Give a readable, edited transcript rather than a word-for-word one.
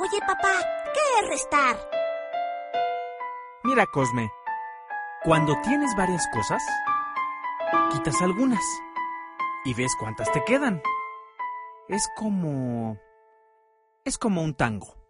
Oye, papá, ¿qué es restar? Mira, Cosme, cuando tienes varias cosas, quitas algunas y ves cuántas te quedan. Es como un tango.